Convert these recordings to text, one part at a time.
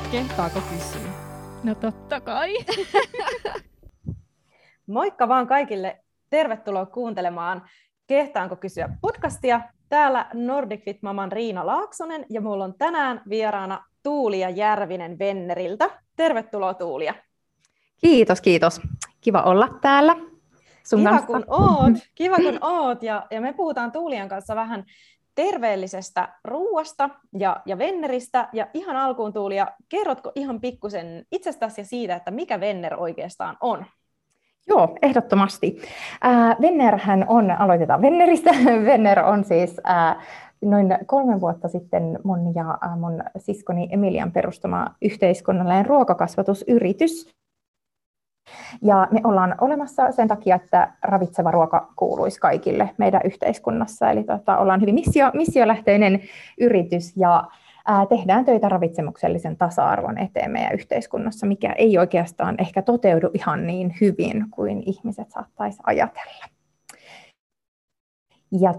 Kehtaako kysyä? No totta kai. Moikka vaan kaikille. Tervetuloa kuuntelemaan Kehtaanko kysyä podcastia. Täällä Nordic Fit Maman Riina Laaksonen ja mulla on tänään vieraana Tuulia Järvinen Venneriltä. Tervetuloa Tuulia. Kiitos, kiitos. Kiva olla täällä sun Kiva kanssa. kun oot. Ja me puhutaan Tuulian kanssa vähän terveellisestä ruuasta ja venneristä. Ja ihan alkuun Tuulia, kerrotko ihan pikkusen itsestäsi ja siitä, että mikä venner oikeastaan on? Joo, ehdottomasti. Vennerhän on, aloitetaan venneristä. Venner on siis noin 3 vuotta sitten mun ja mun siskoni Emilian perustama yhteiskunnallinen ruokakasvatusyritys. Ja me ollaan olemassa sen takia, että ravitseva ruoka kuuluisi kaikille meidän yhteiskunnassa. Eli ollaan hyvin missiolähtöinen yritys ja tehdään töitä ravitsemuksellisen tasa-arvon eteen meidän yhteiskunnassa, mikä ei oikeastaan ehkä toteudu ihan niin hyvin kuin ihmiset saattaisi ajatella. Ja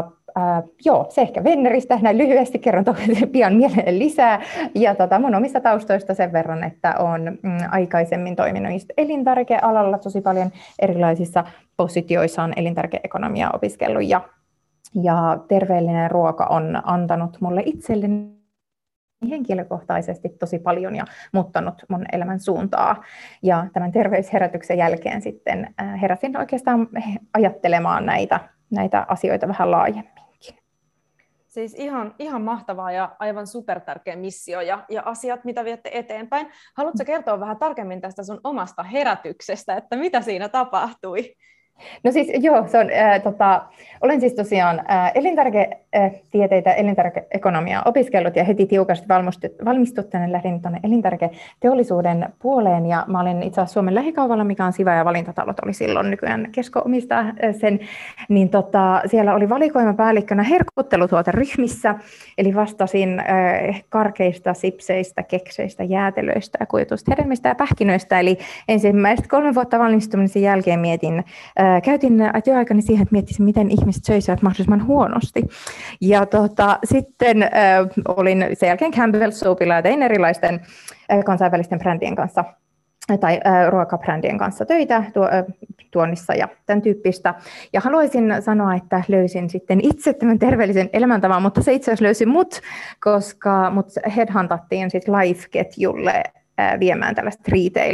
se ehkä venneristä, näin lyhyesti kerron pian mieleen lisää. Ja mun omista taustoista sen verran, että olen aikaisemmin toiminut elintarvikealalla tosi paljon erilaisissa positioissa, on elintarvikeekonomiaa opiskellut ja terveellinen ruoka on antanut mulle itselleni henkilökohtaisesti tosi paljon ja muuttanut mun elämän suuntaa. Ja tämän terveysherätyksen jälkeen sitten heräsin oikeastaan ajattelemaan näitä asioita vähän laajemminkin. Siis ihan mahtavaa ja aivan supertärkeä missio ja asiat, mitä viette eteenpäin. Haluatko kertoa vähän tarkemmin tästä sun omasta herätyksestä, että mitä siinä tapahtui? No siis joo, se on, olen siis tosiaan elintarviketieteitä, elintarvikeekonomiaa opiskellut ja heti tiukasti valmistuttaneen lähdin tuonne elintarviketeollisuuden puoleen ja mä olin itse asiassa Suomen lähikaupalla, mikä on Siva ja Valintatalot oli silloin, nykyään Kesko omistaa sen, niin siellä oli valikoimapäällikkönä herkuttelutuoteryhmissä, eli vastasin karkeista, sipseistä, kekseistä, jäätelöistä ja kuituista hedelmistä ja pähkinöistä, eli ensimmäiset 3 vuotta valmistumisen jälkeen käytin työaikani siihen, että miettisin, miten ihmiset söisivät mahdollisimman huonosti. Ja sitten olin sen jälkeen Campbell Soupilla ja tein erilaisten kansainvälisten brändien kanssa tai ruokabrändien kanssa töitä tuonnissa ja tämän tyyppistä. Ja haluaisin sanoa, että löysin sitten itse tämän terveellisen elämäntavan, mutta se itse asiassa löysi koska mut headhuntattiin sitten Life-ketjulle viemään tällaista retail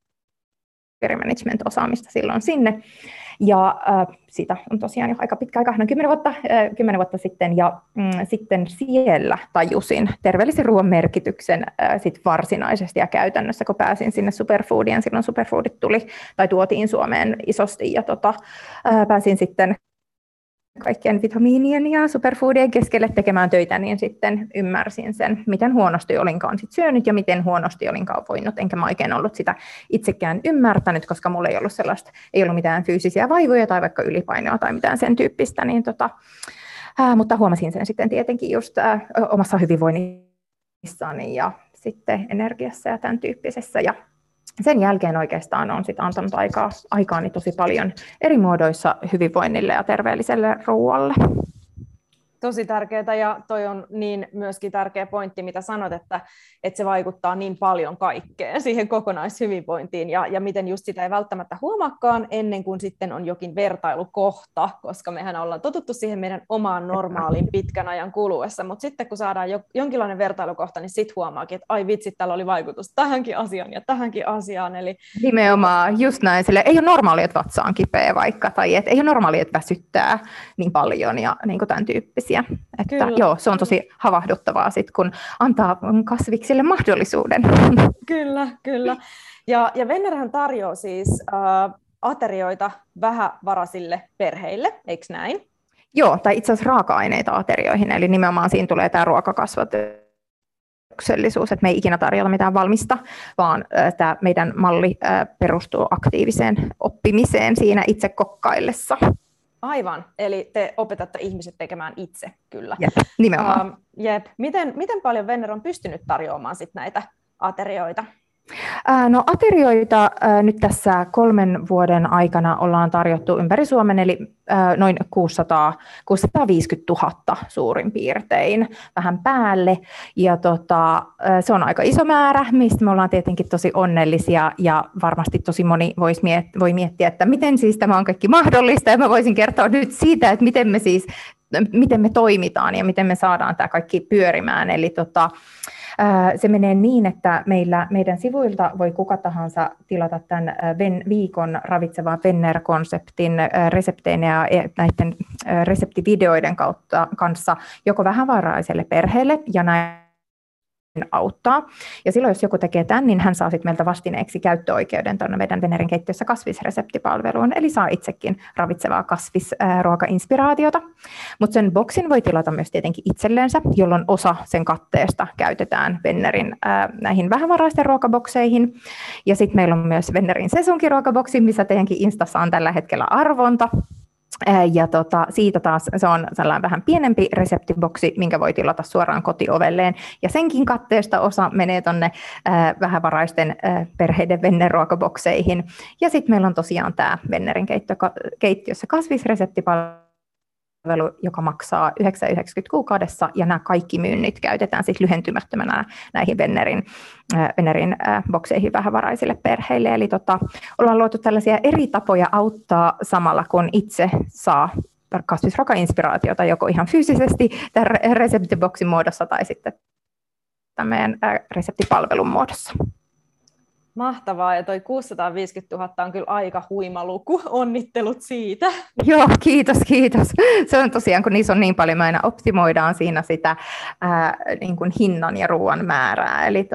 management-osaamista silloin sinne. Ja siitä on tosiaan jo aika pitkä aika, 10 vuotta sitten, ja sitten siellä tajusin terveellisen ruoan merkityksen sit varsinaisesti ja käytännössä, kun pääsin sinne Superfoodiin, silloin Superfoodit tuotiin Suomeen isosti, ja pääsin sitten kaikkien vitamiinien ja superfoodien keskelle tekemään töitä, niin sitten ymmärsin sen, miten huonosti olinkaan sit syönyt ja miten huonosti olinkaan voinut. Enkä mä oikein ollut sitä itsekään ymmärtänyt, koska mulla ei ollut mitään fyysisiä vaivoja tai vaikka ylipainoa tai mitään sen tyyppistä. Niin mutta huomasin sen sitten tietenkin just omassa hyvinvoinnissani ja sitten energiassa ja tämän tyyppisessä. Ja sen jälkeen oikeastaan on sit antanut aikaani tosi paljon eri muodoissa hyvinvoinnille ja terveelliselle ruoalle. Tosi tärkeää ja toi on niin myöskin tärkeä pointti, mitä sanot, että se vaikuttaa niin paljon kaikkeen siihen kokonaishyvinvointiin ja miten just sitä ei välttämättä huomaakaan ennen kuin sitten on jokin vertailukohta, koska mehän ollaan totuttu siihen meidän omaan normaaliin pitkän ajan kuluessa, mutta sitten kun saadaan jonkinlainen vertailukohta, niin sitten huomaakin, että ai vitsi, tällä oli vaikutus tähänkin asiaan ja tähänkin asiaan. Eli nimenomaan just näin, sille ei ole normaalia, että vatsa on kipeä vaikka, tai ei ole normaalia, että väsyttää niin paljon ja niin kuin tämän tyyppisiä. Että joo, se on tosi havahduttavaa sit, kun antaa kasviksille mahdollisuuden. Kyllä. Ja Vennerhän tarjoaa siis aterioita vähävaraisille perheille, eikö näin? Joo, tai itse asiassa raaka-aineita aterioihin, eli nimenomaan siinä tulee tämä ruokakasvatuksellisuus, että me ei ikinä tarjota mitään valmista, vaan tämä meidän malli perustuu aktiiviseen oppimiseen siinä itse kokkaillessa. Aivan, eli te opetatte ihmiset tekemään itse, kyllä. Jep, nimenomaan. Miten paljon Venner on pystynyt tarjoamaan sit näitä aterioita? No aterioita nyt tässä 3 vuoden aikana ollaan tarjottu ympäri Suomen, eli noin 650 000 suurin piirtein, vähän päälle. Ja se on aika iso määrä, mistä me ollaan tietenkin tosi onnellisia, ja varmasti tosi moni voi miettiä, että miten siis tämä on kaikki mahdollista, ja mä voisin kertoa nyt siitä, että miten me toimitaan ja miten me saadaan tämä kaikki pyörimään. Eli se menee niin, että meidän sivuilta voi kuka tahansa tilata tämän viikon ravitsevaa Venner-konseptin resepteinä ja näiden reseptivideoiden kanssa joko vähävaraiselle perheelle ja näin auttaa. Ja silloin, jos joku tekee tämän, niin hän saa sitten meiltä vastineeksi käyttöoikeuden tuonne meidän Vennerin keittiössä kasvisreseptipalveluun, eli saa itsekin ravitsevaa kasvisruokainspiraatiota. Mutta sen boksin voi tilata myös tietenkin itselleensä, jolloin osa sen katteesta käytetään Vennerin näihin vähävaraisten ruokabokseihin. Ja sitten meillä on myös Vennerin sesonkiruokaboksi, missä teidänkin Instassa on tällä hetkellä arvonta. Ja siitä taas se on sellainen vähän pienempi reseptiboksi, minkä voi tilata suoraan kotiovelleen. Ja senkin katteesta osa menee tuonne vähävaraisten perheiden Venner-ruokabokseihin. Ja sitten meillä on tosiaan tämä Vennerin keittiössä kasvisreseptipalvelu, joka maksaa 9,90 kuukaudessa, ja nämä kaikki myynnit käytetään sitten lyhentymättömänä näihin Vennerin bokseihin vähävaraisille perheille. Eli ollaan luotu tällaisia eri tapoja auttaa samalla, kun itse saa kasvisruokainspiraatiota joko ihan fyysisesti tämän reseptiboksin muodossa tai sitten tämän reseptipalvelun muodossa. Mahtavaa, ja toi 650 000 on kyllä aika huima luku. Onnittelut siitä. Joo, kiitos. Se on tosiaan, kun niissä on niin paljon, me aina optimoidaan siinä sitä niin kuin hinnan ja ruoan määrää, eli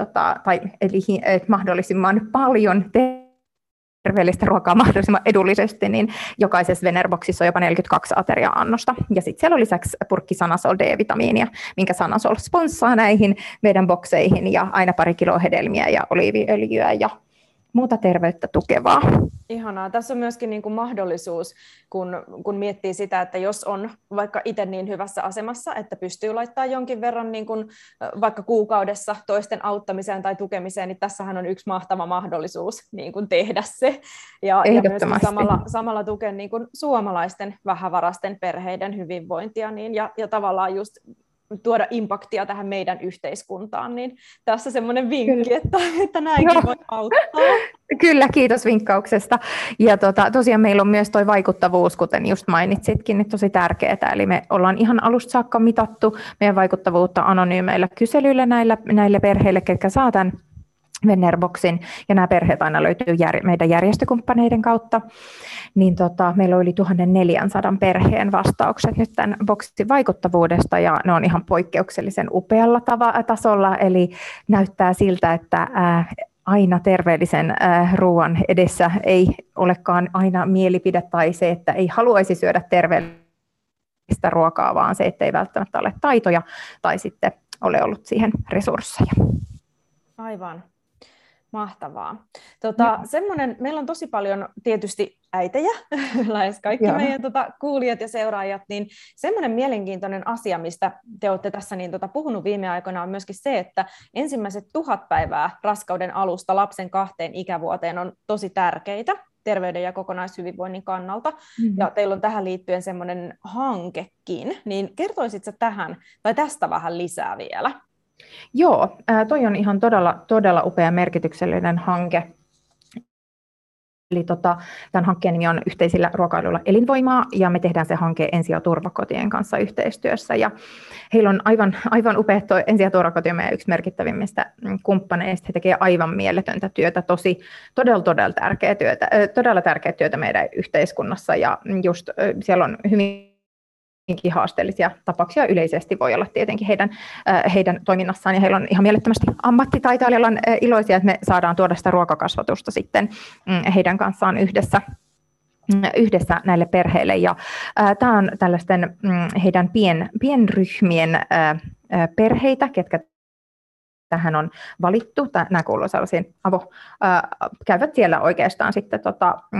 mahdollisimman paljon terveellistä ruokaa mahdollisimman edullisesti, niin jokaisessa Venner-boksissa on jopa 42 ateria-annosta. Ja sitten siellä on lisäksi purkki Sanasol D-vitamiinia, minkä Sanasol sponssaa näihin meidän bokseihin, ja aina 2 kiloa hedelmiä ja oliiviöljyä ja muuta terveyttä tukevaa. Ihanaa. Tässä on myöskin niin kuin mahdollisuus, kun miettii sitä, että jos on vaikka itse niin hyvässä asemassa, että pystyy laittamaan jonkin verran niin kuin vaikka kuukaudessa toisten auttamiseen tai tukemiseen, niin tässähän on yksi mahtava mahdollisuus niin kuin tehdä se. Ja myöskin samalla tukea niin kuin suomalaisten vähävaraisten perheiden hyvinvointia ja tavallaan just tuoda impaktia tähän meidän yhteiskuntaan, niin tässä semmoinen vinkki, että näinkin voi auttaa. Kyllä, kiitos vinkkauksesta. Ja tosiaan meillä on myös tuo vaikuttavuus, kuten just mainitsitkin, niin tosi tärkeää. Eli me ollaan ihan alusta saakka mitattu meidän vaikuttavuutta anonyymeillä kyselyillä näille perheille, ketkä saa tämän Venner-boksin, ja nämä perheet aina löytyy meidän järjestökumppaneiden kautta. Niin meillä on yli 1400 perheen vastaukset nyt tämän boksin vaikuttavuudesta, ja ne on ihan poikkeuksellisen upealla tasolla, eli näyttää siltä, että aina terveellisen ruoan edessä ei olekaan aina mielipide tai se, että ei haluaisi syödä terveellistä ruokaa, vaan se, että ei välttämättä ole taitoja tai sitten ole ollut siihen resursseja. Aivan. Mahtavaa. Meillä on tosi paljon tietysti äitejä, lähes kaikki meidän kuulijat ja seuraajat, niin semmoinen mielenkiintoinen asia, mistä te olette tässä puhunut viime aikoina, on myöskin se, että ensimmäiset 1000 päivää raskauden alusta lapsen 2 ikävuoteen on tosi tärkeitä terveyden ja kokonaishyvinvoinnin kannalta, ja teillä on tähän liittyen semmoinen hankekin, niin kertoisitko tästä vähän lisää vielä? Joo, toi on ihan todella upea merkityksellinen hanke. Eli tämän hankkeen nimi on Yhteisillä ruokailuilla elinvoimaa, ja me tehdään se hanke Ensi- ja turvakotien kanssa yhteistyössä. Ja heillä on aivan upea Ensi- ja turvakoti on meidän yksi merkittävimmistä kumppaneista. He tekevät aivan mieletöntä työtä, todella tärkeää työtä meidän yhteiskunnassa, ja just siellä on hyvin haasteellisia tapauksia yleisesti voi olla tietenkin heidän toiminnassaan, ja heillä on ihan mielettömästi ammattitaitoa, eli ollaan iloisia, että me saadaan tuoda sitä ruokakasvatusta sitten heidän kanssaan yhdessä näille perheille, ja tämä on tällaisten heidän pienryhmien perheitä, ketkä tähän on valittu. Nämä kuuluu sellaisiin käyvät siellä oikeastaan sitten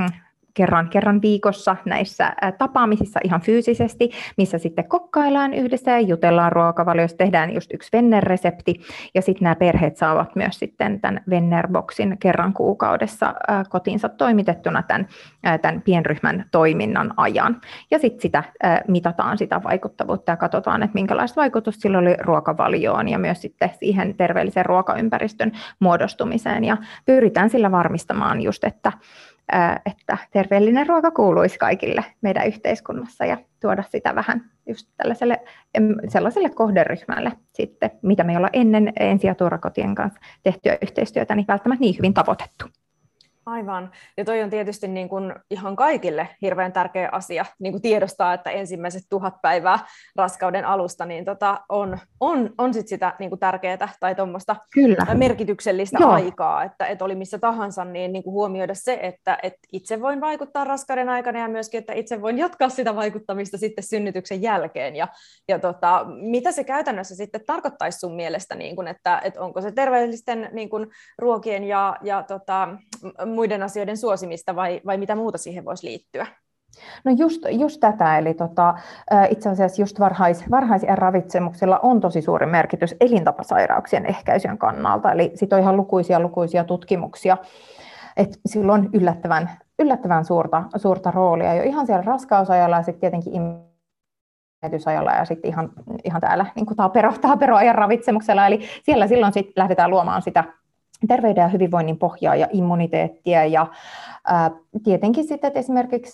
kerran viikossa näissä tapaamisissa ihan fyysisesti, missä sitten kokkaillaan yhdessä ja jutellaan ruokavaliosta, tehdään just yksi Venner-resepti, ja sitten nämä perheet saavat myös sitten tämän Venner-boksin kerran kuukaudessa kotiinsa toimitettuna tämän pienryhmän toiminnan ajan. Ja sitten sitä mitataan sitä vaikuttavuutta ja katsotaan, että minkälaista vaikutusta sillä oli ruokavalioon ja myös sitten siihen terveellisen ruokaympäristön muodostumiseen, ja pyritään sillä varmistamaan just, että terveellinen ruoka kuuluisi kaikille meidän yhteiskunnassa ja tuoda sitä vähän just sellaiselle kohderyhmälle sitten, mitä me ei olla ennen ensi- ja turvakotien kanssa tehtyä yhteistyötä, niin välttämättä niin hyvin tavoitettu. Aivan. Ja toi on tietysti niin kuin ihan kaikille hirveän tärkeä asia niin kuin tiedostaa, että ensimmäiset 1000 päivää raskauden alusta niin on sit sitä niin kuin tärkeää tai tuommoista merkityksellistä aikaa, että oli missä tahansa, niin kuin huomioida se, että itse voin vaikuttaa raskauden aikana ja myöskin, että itse voin jatkaa sitä vaikuttamista sitten synnytyksen jälkeen. Ja mitä se käytännössä sitten tarkoittaisi sun mielestä, niin kuin, että onko se terveellisten niin kuin ruokien ja muiden asioiden suosimista vai mitä muuta siihen voisi liittyä? No just tätä, eli itse asiassa just varhaisiän ravitsemuksella on tosi suuri merkitys elintapasairauksien ehkäisyn kannalta, eli sit on ihan lukuisia tutkimuksia, että sillä on yllättävän suurta roolia jo ihan siellä raskausajalla ja sitten tietenkin imetysajalla ja sitten ihan täällä niin kuin taaperoajan ravitsemuksella, eli siellä silloin sitten lähdetään luomaan sitä terveyden ja hyvinvoinnin pohjaa ja immuniteettia ja tietenkin sitten, että esimerkiksi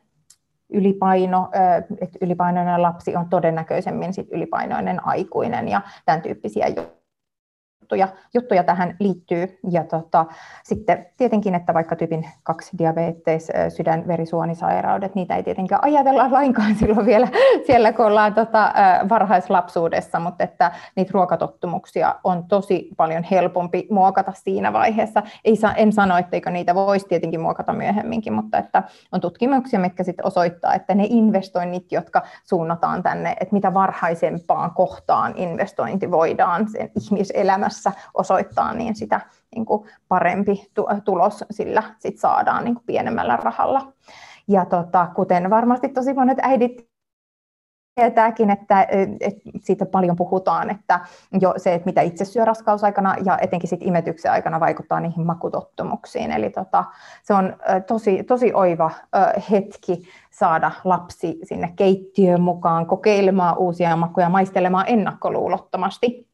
ylipainoinen lapsi on todennäköisemmin sit ylipainoinen aikuinen ja tämän tyyppisiä juttuja tähän liittyy. Ja sitten tietenkin, että vaikka tyypin 2 diabetes, sydän-verisuonisairaudet, niitä ei tietenkään ajatella lainkaan silloin vielä siellä, kun ollaan varhaislapsuudessa, mutta että niitä ruokatottumuksia on tosi paljon helpompi muokata siinä vaiheessa. En sano, etteikö niitä voisi tietenkin muokata myöhemminkin, mutta että on tutkimuksia, mitkä sitten osoittaa, että ne investoinnit, jotka suunnataan tänne, että mitä varhaisempaan kohtaan investointi voidaan sen ihmiselämässä osoittaa, niin sitä niin kuin parempi tulos sillä sit saadaan niin kuin pienemmällä rahalla. Ja kuten varmasti tosi monet äidit tietääkin, että siitä paljon puhutaan, että jo se, että mitä itse syö raskausaikana ja etenkin sit imetyksen aikana vaikuttaa niihin makutottumuksiin. Eli se on tosi oiva hetki saada lapsi sinne keittiöön mukaan, kokeilemaan uusia makuja, maistelemaan ennakkoluulottomasti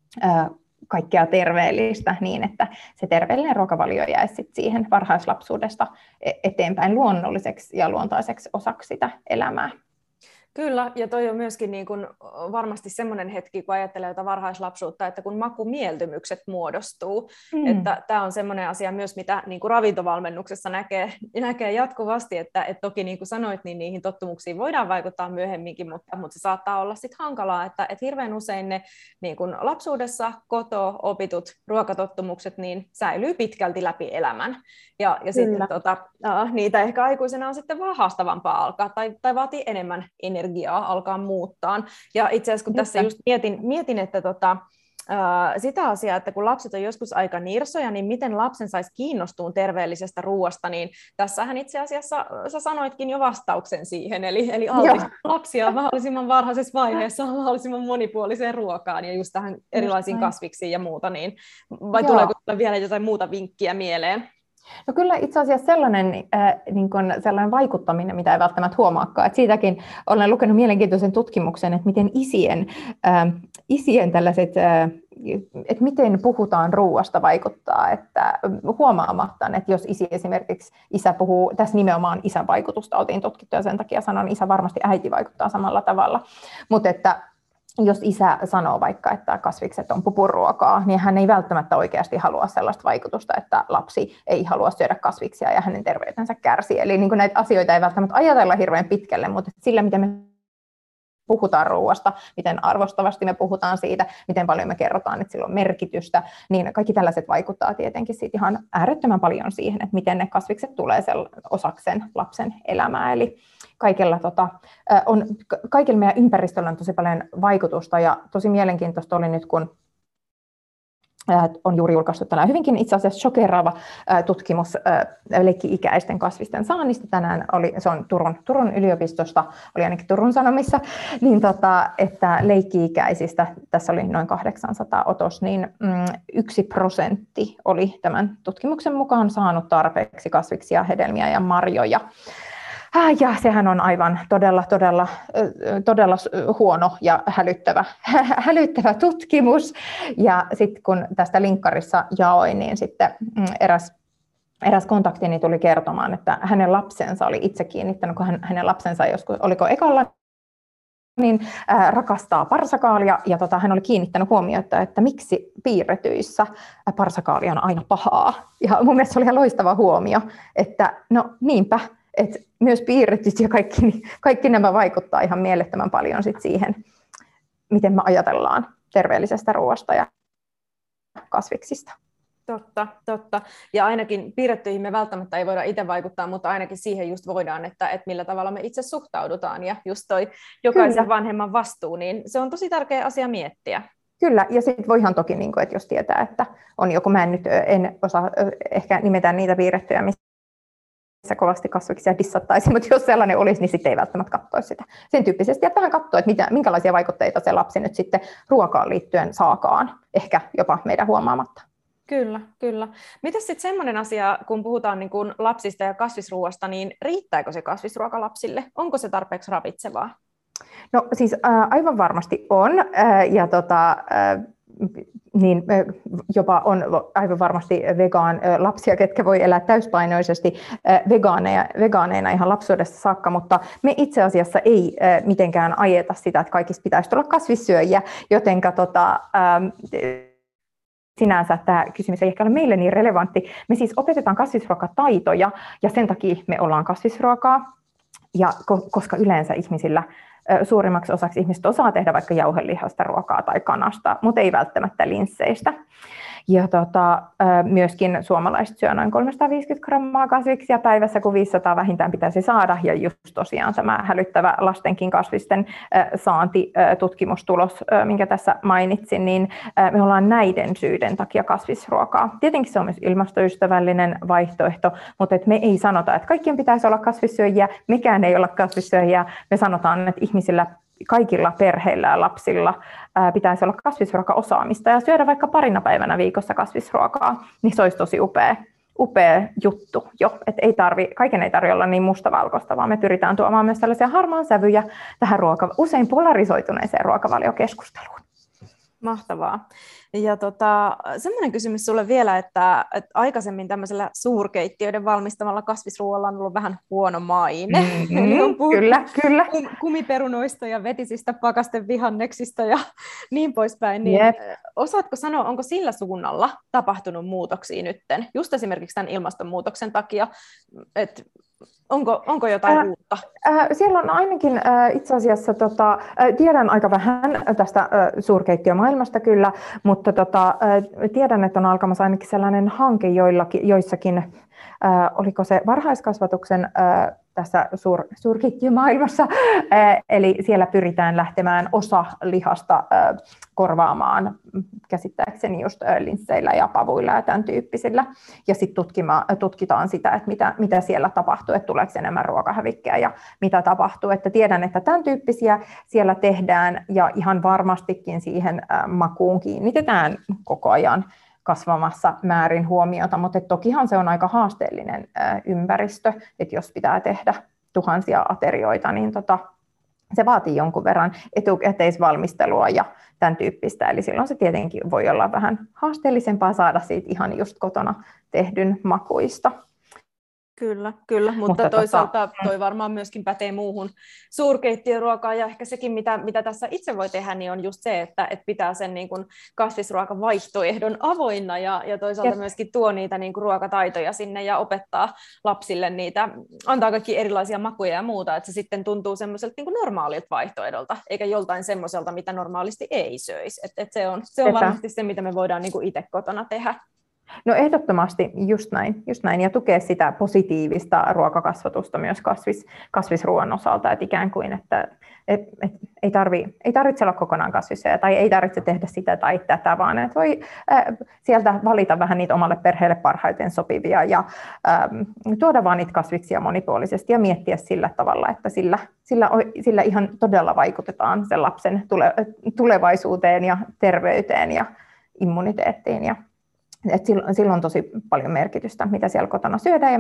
kaikkea terveellistä niin, että se terveellinen ruokavalio jäisi sit siihen varhaislapsuudesta eteenpäin luonnolliseksi ja luontaiseksi osaksi sitä elämää. Kyllä, ja toi on myöskin niin kuin varmasti semmoinen hetki, kun ajattelee jotain varhaislapsuutta, että kun makumieltymykset muodostuu, että tämä on semmoinen asia myös, mitä niin kuin ravintovalmennuksessa näkee jatkuvasti, että toki niin kuin sanoit, niin niihin tottumuksiin voidaan vaikuttaa myöhemminkin, mutta se saattaa olla sitten hankalaa, että hirveän usein ne niin kuin lapsuudessa opitut ruokatottumukset niin säilyy pitkälti läpi elämän, ja sitten niitä ehkä aikuisena on sitten vaan haastavampaa alkaa, tai vaatii enemmän energiaa alkaa muuttaa. Ja itse asiassa kun tässä just mietin että sitä asiaa, että kun lapset on joskus aika nirsoja, niin miten lapsen saisi kiinnostua terveellisestä ruoasta, niin tässähän itse asiassa sä sanoitkin jo vastauksen siihen, eli lapsia mahdollisimman varhaisessa vaiheessa mahdollisimman monipuoliseen ruokaan ja just tähän erilaisiin kasviksiin ja muuta, niin vai tuleeko vielä jotain muuta vinkkiä mieleen? No kyllä itse asiassa sellainen vaikuttaminen, mitä ei välttämättä huomaakaan. Että siitäkin olen lukenut mielenkiintoisen tutkimuksen, että miten isien tällaiset, että miten puhutaan ruuasta vaikuttaa, että huomaamatta, että jos isä puhuu, tässä nimenomaan isän vaikutusta oltiin tutkittu ja sen takia sanon, isä varmasti äiti vaikuttaa samalla tavalla, mutta että jos isä sanoo vaikka, että kasvikset on pupuruokaa, niin hän ei välttämättä oikeasti halua sellaista vaikutusta, että lapsi ei halua syödä kasviksia ja hänen terveytensä kärsii. Eli niin kuin näitä asioita ei välttämättä ajatella hirveän pitkälle, mutta sillä, miten me puhutaan ruoasta, miten arvostavasti me puhutaan siitä, miten paljon me kerrotaan, että sillä on merkitystä, niin kaikki tällaiset vaikuttaa tietenkin siitä ihan äärettömän paljon siihen, että miten ne kasvikset tulee osaksi sen lapsen elämää. Eli kaikilla meidän ympäristöllä on tosi paljon vaikutusta ja tosi mielenkiintoista oli nyt, kun on juuri julkaistu tänään hyvinkin itse asiassa shokeraava tutkimus leikki-ikäisten kasvisten saannista. Tänään se on Turun yliopistosta, oli ainakin Turun Sanomissa, niin että leikki-ikäisistä, tässä oli noin 800 otos, niin 1% oli tämän tutkimuksen mukaan saanut tarpeeksi kasviksia, hedelmiä ja marjoja. Ja sehän on aivan todella huono ja hälyttävä tutkimus. Ja sitten kun tästä linkkarissa jaoin, niin sitten eräs kontaktini tuli kertomaan, että hänen lapsensa oli itse kiinnittänyt, kun hänen lapsensa joskus, oliko ekalla, niin rakastaa parsakaalia, ja hän oli kiinnittänyt huomiota, että miksi piirretyissä parsakaali on aina pahaa. Ja mun mielestä se oli ihan loistava huomio, että no niinpä, että myös piirretyt ja kaikki nämä vaikuttaa ihan mielettömän paljon sit siihen, miten me ajatellaan terveellisestä ruoasta ja kasviksista. Totta. Ja ainakin piirrettyihin me välttämättä ei voida itse vaikuttaa, mutta ainakin siihen just voidaan, että millä tavalla me itse suhtaudutaan. Ja just toi jokaisen vanhemman vastuu, niin se on tosi tärkeä asia miettiä. Kyllä, ja sitten voihan toki, että jos tietää, että on joku, mä en osaa ehkä nimetä niitä piirrettyjä, missä kovasti kasviksia dissattaisi, mutta jos sellainen olisi, niin sitten ei välttämättä katsoisi sitä. Sen tyyppisesti, että vähän katsoo, että minkälaisia vaikutteita se lapsi nyt sitten ruokaan liittyen saakaan, ehkä jopa meidän huomaamatta. Kyllä. Mitäs sitten semmoinen asia, kun puhutaan niin kun lapsista ja kasvisruoasta, niin riittääkö se kasvisruoka lapsille? Onko se tarpeeksi ravitsevaa? No siis aivan varmasti on, ja niin jopa on aivan varmasti lapsia, ketkä voi elää täyspainoisesti vegaaneina ihan lapsuudesta saakka, mutta me itse asiassa ei mitenkään ajeta sitä, että kaikista pitäisi olla kasvissyöjiä, jotenka sinänsä tämä kysymys ei ehkä ole meille niin relevantti. Me siis opetetaan kasvisruokataitoja, ja sen takia me ollaan kasvisruokaa, ja koska yleensä ihmisillä suurimmaksi osaksi ihmiset osaa tehdä vaikka jauhelihasta ruokaa tai kanasta, mutta ei välttämättä linsseistä. Ja myöskin suomalaiset syö noin 350 grammaa kasviksia päivässä, kun 500 vähintään pitäisi saada. Ja just tosiaan tämä hälyttävä lastenkin kasvisten saantitutkimustulos, minkä tässä mainitsin, niin me ollaan näiden syiden takia kasvisruokaa. Tietenkin se on myös ilmastoystävällinen vaihtoehto, mutta me ei sanota, että kaikkien pitäisi olla kasvissyöjiä, mikään ei olla kasvissyöjiä. Me sanotaan, että ihmisillä, kaikilla perheillä ja lapsilla pitäisi olla kasvisruokaosaamista ja syödä vaikka parina päivänä viikossa kasvisruokaa, niin se olisi tosi upea juttu jo, että kaiken ei tarvitse olla niin mustavalkoista, vaan me pyritään tuomaan myös tällaisia harmaan sävyjä tähän usein polarisoituneeseen ruokavaliokeskusteluun. Mahtavaa. Ja semmoinen kysymys sulle vielä, että aikaisemmin tämmöisellä suurkeittiöiden valmistamalla kasvisruoalla on ollut vähän huono maine. Eli on kyllä. Kumiperunoista ja vetisistä pakastevihanneksista ja niin poispäin. Niin osaatko sanoa, onko sillä suunnalla tapahtunut muutoksia nytten? Just esimerkiksi tämän ilmastonmuutoksen takia, että onko jotain uutta? Siellä on ainakin itse asiassa, tiedän aika vähän tästä suurkeittiömaailmasta kyllä, mutta tiedän, että on alkamassa ainakin sellainen hanke joissakin, oliko se varhaiskasvatuksen tässä suurkeittiömaailmassa, eli siellä pyritään lähtemään osa lihasta korvaamaan käsittääkseni just linsseillä ja pavuilla ja tämän tyyppisillä, ja sitten tutkitaan sitä, että mitä siellä tapahtuu, että tuleeko enemmän ruokahävikkiä ja mitä tapahtuu, että tiedän, että tämän tyyppisiä siellä tehdään, ja ihan varmastikin siihen makuun kiinnitetään koko ajan kasvamassa määrin huomiota, mutta tokihan se on aika haasteellinen ympäristö, että jos pitää tehdä tuhansia aterioita, niin se vaatii jonkun verran etukäteisvalmistelua ja tämän tyyppistä, eli silloin se tietenkin voi olla vähän haasteellisempaa saada siitä ihan just kotona tehdyn makuista. Kyllä, mutta toisaalta toi varmaan myöskin pätee muuhun suurkeittiöruokaan, ja ehkä sekin, mitä tässä itse voi tehdä, niin on just se, että pitää sen niin kuin kasvisruokavaihtoehdon avoinna, ja toisaalta myöskin tuo niitä niin kuin ruokataitoja sinne ja opettaa lapsille niitä, antaa kaikki erilaisia makuja ja muuta, että se sitten tuntuu semmoiselta niin kuin normaalilta vaihtoehdolta, eikä joltain semmoiselta, mitä normaalisti ei söisi. Se on varmasti se, mitä me voidaan niin kuin itse kotona tehdä. No ehdottomasti just näin, ja tukea sitä positiivista ruokakasvatusta myös kasvisruoan osalta, että ikään kuin, että ei tarvitse olla kokonaan kasvissyöjä tai ei tarvitse tehdä sitä tai tätä, vaan että voi sieltä valita vähän niitä omalle perheelle parhaiten sopivia ja tuoda vaan niitä kasviksia monipuolisesti ja miettiä sillä tavalla, että sillä ihan todella vaikutetaan sen lapsen tulevaisuuteen ja terveyteen ja immuniteettiin. Ja että sillä on tosi paljon merkitystä, mitä siellä kotona syödään ja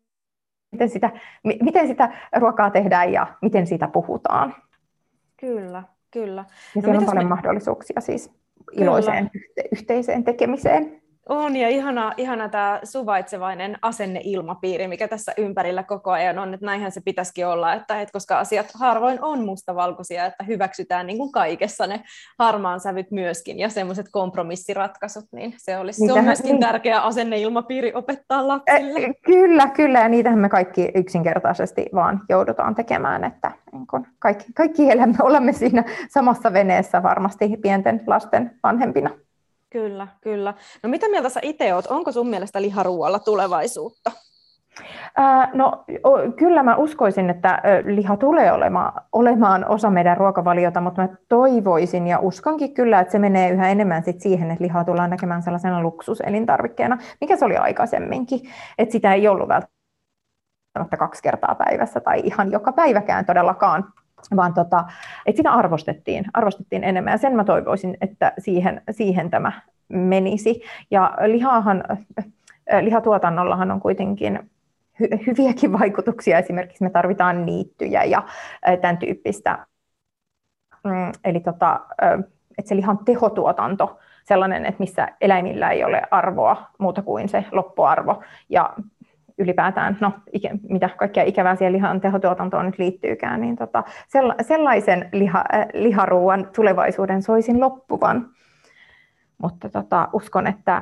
miten sitä ruokaa tehdään ja miten siitä puhutaan. Kyllä. Ja siellä on paljon mahdollisuuksia siis iloiseen yhteiseen tekemiseen. On, ja ihana tämä suvaitsevainen asenneilmapiiri, mikä tässä ympärillä koko ajan on, että näinhän se pitäisikin olla, että koska asiat harvoin on mustavalkoisia, että hyväksytään niin kuin kaikessa ne harmaan sävyt myöskin, ja semmoiset kompromissiratkaisut, niin se on myöskin tärkeä asenneilmapiiri opettaa lapsille. Kyllä, ja niitähän me kaikki yksinkertaisesti vaan joudutaan tekemään, että niin kun kaikki elämme, olemme siinä samassa veneessä varmasti pienten lasten vanhempina. Kyllä. No mitä mieltä sä itse oot? Onko sun mielestä liharuualla tulevaisuutta? No kyllä mä uskoisin, että liha tulee olemaan osa meidän ruokavaliota, mutta mä toivoisin ja uskonkin kyllä, että se menee yhä enemmän sit siihen, että lihaa tullaan näkemään sellaisena luksuselintarvikkeena, mikä se oli aikaisemminkin, että sitä ei ollut välttämättä 2 kertaa päivässä tai ihan joka päiväkään todellakaan. Vaan että sitä arvostettiin enemmän, ja sen mä toivoisin, että siihen tämä menisi. Ja lihatuotannollahan on kuitenkin hyviäkin vaikutuksia, esimerkiksi me tarvitaan niittyjä ja tämän tyyppistä. Eli että se lihan tehotuotanto, sellainen, että missä eläimillä ei ole arvoa muuta kuin se loppuarvo, ja ylipäätään, mitä kaikkea ikävää siihen lihan tehotuotantoon nyt liittyykään, niin sellaisen liharuuan tulevaisuuden soisin loppuvan. Mutta uskon, että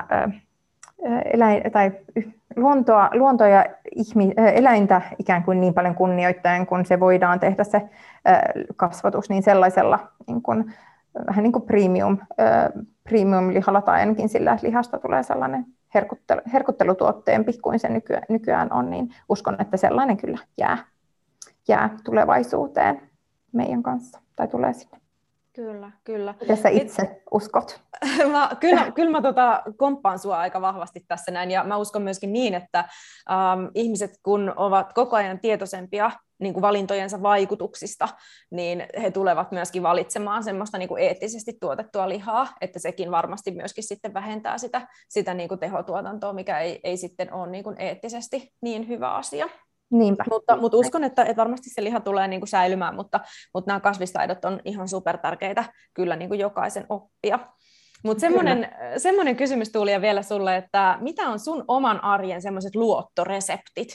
luontoa ja eläintä ikään kuin niin paljon kunnioittaen, kun se voidaan tehdä se kasvatus, niin sellaisella niin kuin, vähän niin kuin premium-lihalla tai ainakin sillä, että lihasta tulee sellainen herkuttelutuotteempi kuin se nykyään on, niin uskon, että sellainen kyllä jää tulevaisuuteen meidän kanssa, tai tulee sinne. Kyllä. Mitä sä itse uskot? Kyllä mä komppaan sua aika vahvasti tässä näin, ja mä uskon myöskin niin, että ihmiset kun ovat koko ajan tietoisempia niin kuin valintojensa vaikutuksista, niin he tulevat myöskin valitsemaan semmoista niin kuin eettisesti tuotettua lihaa, että sekin varmasti myöskin sitten vähentää sitä niin kuin tehotuotantoa, mikä ei sitten ole niin kuin eettisesti niin hyvä asia. Niinpä. Mutta uskon, että varmasti se liha tulee niin kuin säilymään, mutta nämä kasvistaidot on ihan supertärkeitä kyllä niin kuin jokaisen oppia. Mutta semmoinen kysymys tuli vielä sulle, että mitä on sun oman arjen semmoiset luottoreseptit?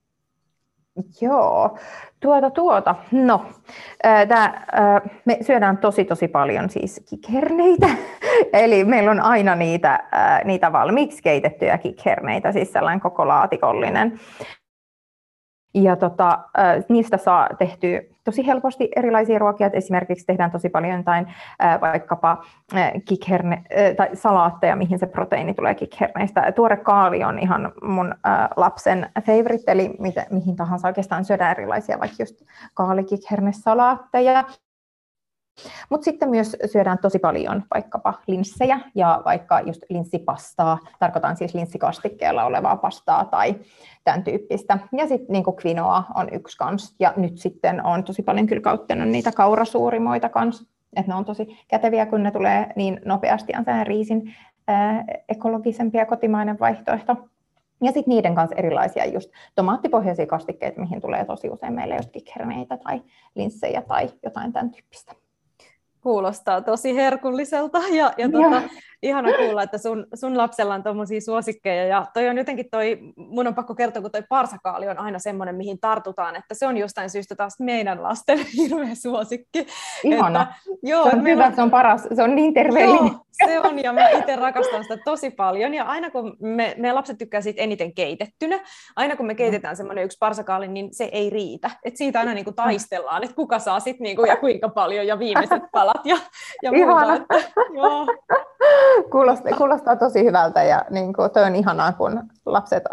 Joo, no, me syödään tosi paljon siis kikherneitä, eli meillä on aina niitä valmiiksi keitettyjä kikherneitä, siis sellainen koko laatikollinen. Ja niistä saa tehtyä tosi helposti erilaisia ruokia. Esimerkiksi tehdään tosi paljon jotain vaikkapa tai salaatteja, mihin se proteiini tulee kikherneistä. Tuore kaali on ihan mun lapsen favorite, eli mihin tahansa oikeastaan syödään erilaisia, vaikka just kaalikikhernesalaatteja. Mutta sitten myös syödään tosi paljon vaikkapa linssejä ja vaikka just linssipastaa, tarkoitan siis linssikastikkeella olevaa pastaa tai tämän tyyppistä. Ja sitten niin quinoa on yksi kans. Ja nyt sitten on tosi paljon kyllä käyttänyt niitä kaurasuurimoita kans. Että ne on tosi käteviä, kun ne tulee niin nopeasti. On sehän riisin ekologisempi ja kotimainen vaihtoehto. Ja sitten niiden kanssa erilaisia just tomaattipohjaisia kastikkeita, mihin tulee tosi usein meille just kikherneitä tai linssejä tai jotain tämän tyyppistä. Kuulostaa tosi herkulliselta ja ihana kuulla, että sun lapsella on tommosia suosikkeja, ja toi on jotenkin mun on pakko kertoa, kun toi parsakaali on aina semmoinen, mihin tartutaan, että se on jostain syystä taas meidän lasten hirveä suosikki. Ihana. Se on hyvä, se on paras, se on niin terveellinen. Joo, se on, ja mä itse rakastan sitä tosi paljon, ja aina kun meidän lapset tykkää siitä eniten keitettynä, aina kun me keitetään semmoinen yksi parsakaali, niin se ei riitä, että siitä aina niinku taistellaan, että kuka saa sit niinku ja kuinka paljon ja viimeiset palat ja muuta. Että, joo. Kuulostaa tosi hyvältä ja niin kuin, toi on ihanaa, kun lapset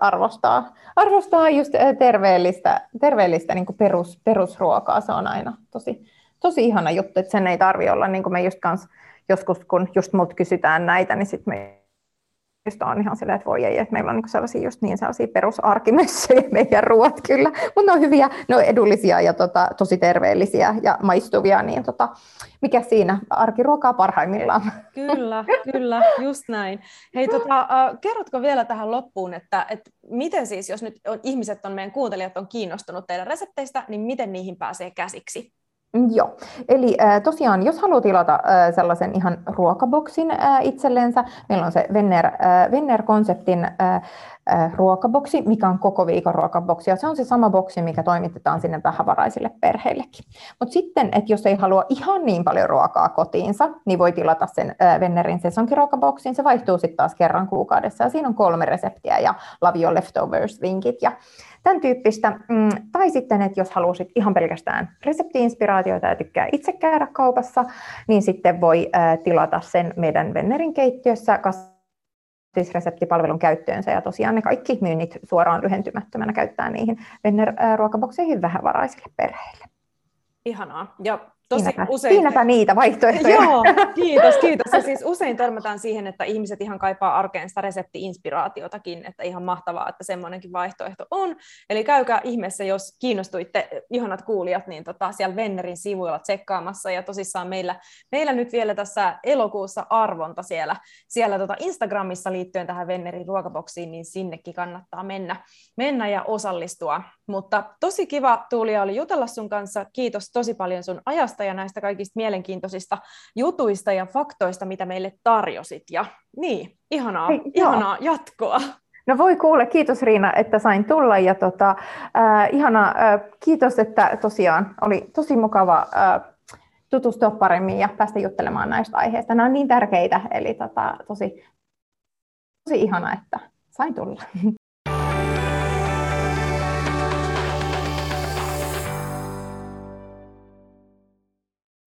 arvostaa just terveellistä niin kuin perusruokaa. Se on aina tosi ihana juttu, että sen ei tarvitse olla, niin kuin me just kans joskus, kun just mut kysytään näitä, niin sitten me just on ihan silleen, että voi ei, että meillä on sellaisia perusarkimessuja meidän ruoat kyllä, mutta ne on hyviä, ne on edullisia ja tosi terveellisiä ja maistuvia, niin mikä siinä, arkiruokaa parhaimmillaan. Kyllä, just näin. Hei, kerrotko vielä tähän loppuun, että miten siis, jos nyt ihmiset meidän kuuntelijat on kiinnostunut teidän resepteistä, niin miten niihin pääsee käsiksi? Joo, eli tosiaan jos haluaa tilata sellaisen ihan ruokaboksin itsellensä, meillä on se Venner-konseptin ruokaboksi, mikä on koko viikon ruokaboksi, ja se on se sama boksi, mikä toimitetaan sinne vähävaraisille perheillekin. Mutta sitten, että jos ei halua ihan niin paljon ruokaa kotiinsa, niin voi tilata sen Vennerin sesonkiruokaboksin, se vaihtuu sitten taas kerran kuukaudessa, ja siinä on 3 reseptiä ja Love Your Leftovers-vinkit, ja tämän tyyppistä. Tai sitten, että jos haluaisit ihan pelkästään resepti-inspiraatioita ja tykkää itse käydä kaupassa, niin sitten voi tilata sen meidän Vennerin keittiössä kasvisreseptipalvelun käyttöönsä. Ja tosiaan ne kaikki myynnit suoraan lyhentymättömänä käyttää niihin Venner-ruokabokseihin vähävaraisille perheille. Ihanaa. Ja tosi usein... Siinäpä niitä vaihtoehtoja. Joo, kiitos. Ja siis usein törmätään siihen, että ihmiset ihan kaipaa arkeen sitä resepti-inspiraatiotakin, että ihan mahtavaa, että semmoinenkin vaihtoehto on. Eli käykää ihmeessä, jos kiinnostuitte, ihanat kuulijat, niin siellä Vennerin sivuilla tsekkaamassa. Ja tosissaan meillä nyt vielä tässä elokuussa arvonta siellä Instagramissa liittyen tähän Vennerin ruokaboksiin, niin sinnekin kannattaa mennä ja osallistua. Mutta tosi kiva, Tuulia, oli jutella sun kanssa. Kiitos tosi paljon sun ajasta ja näistä kaikista mielenkiintoisista jutuista ja faktoista, mitä meille tarjosit. Ja niin, ihanaa jatkoa. No voi kuule, kiitos Riina, että sain tulla ja kiitos, että tosiaan oli tosi mukava tutustua paremmin ja päästä juttelemaan näistä aiheista. Nämä on niin tärkeitä, eli tosi ihana, että sain tulla.